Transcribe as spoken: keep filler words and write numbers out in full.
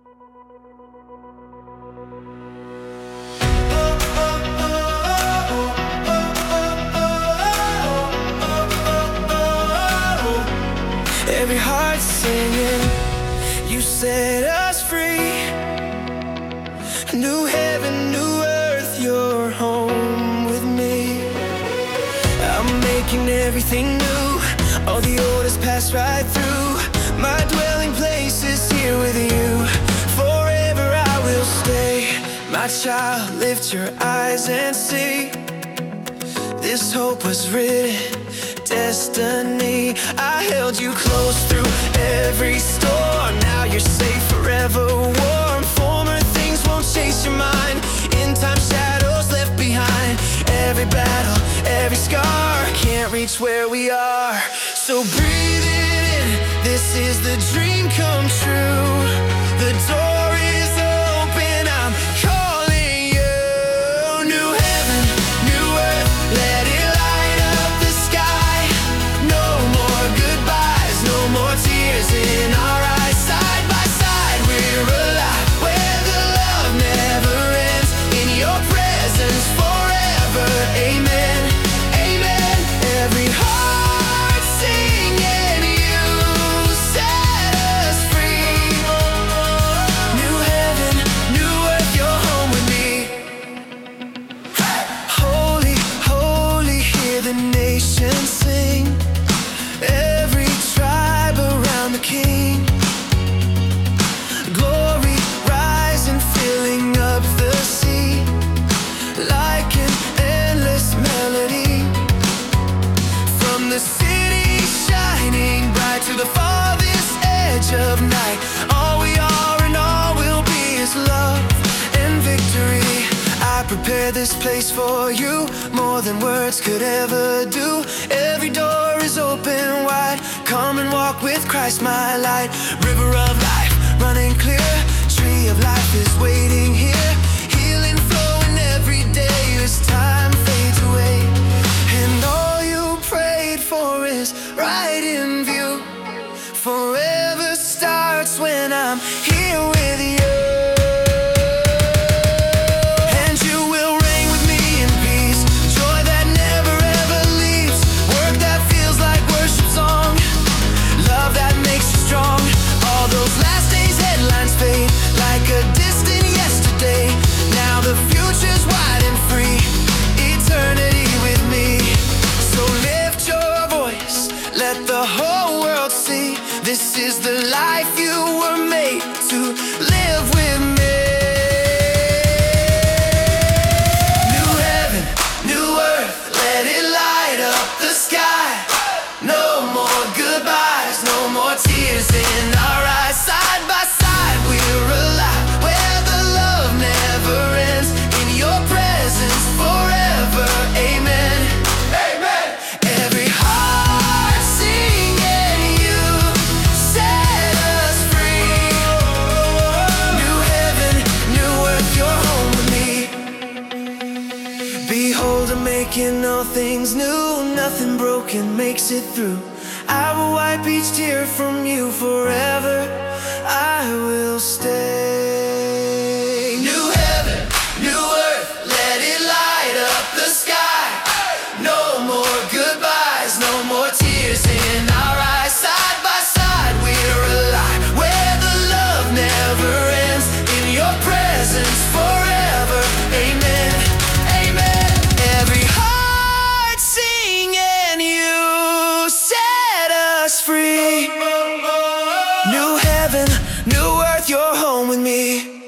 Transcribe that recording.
Every heart singing, you set us free. New heaven, new earth, you're home with me. I'm making everything new, all the old has passed right through. My dwelling place is here with you, forever I will stay. My child, lift your eyes and see, this hope was written, destiny. I held you close through every storm. Now you're safe, forever warm. Former things won't chase your mind. In time, shadows left behind. Every battle, every scar can't reach where we are. So breathe it in, this is the dream come true. The door is open, I'm calling you. New heaven, new earth, let it light up the sky. No more goodbyes, no more tears in our eyes. Side by side, we're alive, where the love never ends. In your presence forever, amen, amen. Every heart singing, you set us free. New heaven, new earth, you're home with me. Holy, holy, hear the nations sing. Every tribe around the King. Glory rising, filling up the sea, like an endless melody. From the city shining bright to the farthest edge of night, all we are and all will be is love and victory. I prepared this place for you, more than words could ever do. Every door is open wide, come and walk with Christ my light. River of life running clear, tree of life is waiting here. Healing flowing every day as time fades away. And all you prayed for is right in view. Forever starts when I'm here with you. And you will reign with me in peace, joy that never ever leaves, work that feels like worship song, love that makes you strong. All those last days headlines fade like a distant yesterday. Now the future's wide and free, eternity with me. So lift your voice, let the whole world see, this is the life you were made to live with me. New heaven, new earth, let it light up the sky. No more goodbyes, no more tears in our eyes. Side by side, we're alive, where the love never ends. In your presence forever, amen, amen. Every heart singing, you set us free. New heaven, new earth, you're home with me. Behold, I'm making all things new, nothing broken makes it through. I will wipe each tear from you, forever I will stay. New heaven, new earth, let it light up the sky. No more goodbyes, no more tears in our eyes. Side by side, we're alive, where the love never ends. In your presence forever, amen, amen. Every heart singing, you set us free. New heaven, new earth, you're home with me.